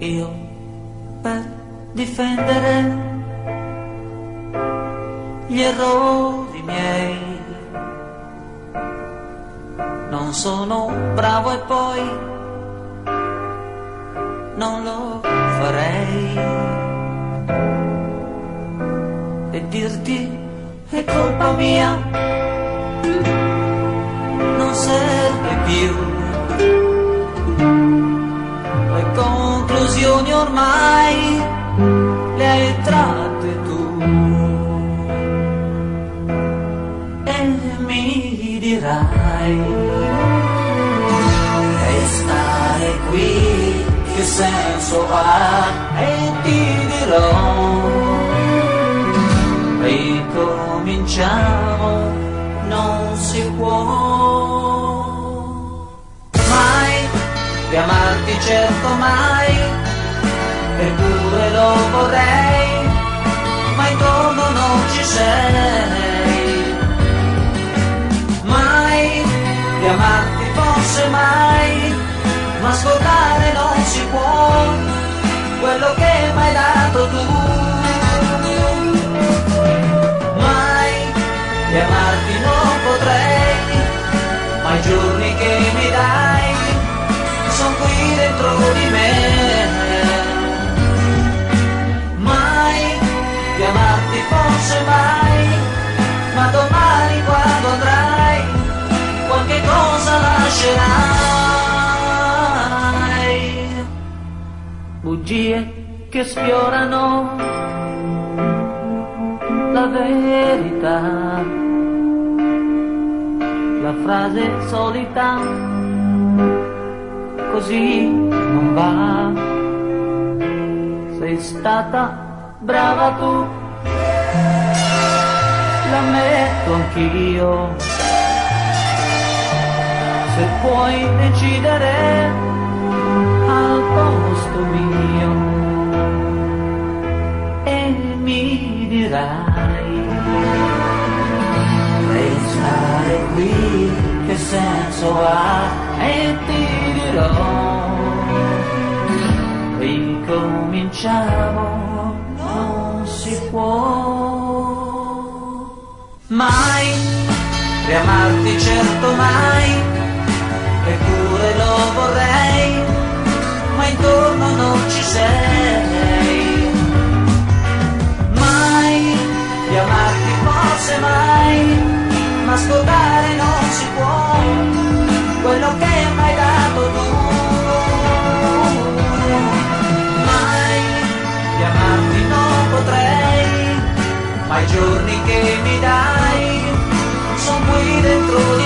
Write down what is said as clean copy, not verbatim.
io per difendere gli errori miei. Non sono bravo e poi non lo farei. E dirti è colpa mia non serve più. Le conclusioni ormai le hai tratte tu. E mi dirai, e stare qui che senso ha? E ti dirò, ricominciamo, non si può mai riamarti, certo mai, eppure lo vorrei, ma intorno non ci sei. Mai riamarti forse mai, ma ascoltare non si può quello che m'hai dato tu. Riamarti non potrei, ma i giorni che mi dai sono qui dentro di me. Mai riamarti forse mai, ma domani quando andrai qualche cosa lascerai. Bugie che sfiorano la verità, la frase solita, così non va. Sei stata brava tu, l'ammetto anch'io. Se puoi decidere al posto mio e mi dirai, restare qui che senso ha? E ti dirò, ricominciamo, non si può mai riamarti, certo mai, eppure lo vorrei, ma intorno non ci sei. Mai riamarti forse mai, ma ascoltare non si può quello che m'hai dato tu. Mai riamarti non potrei, ma i giorni che mi dai sono qui dentro di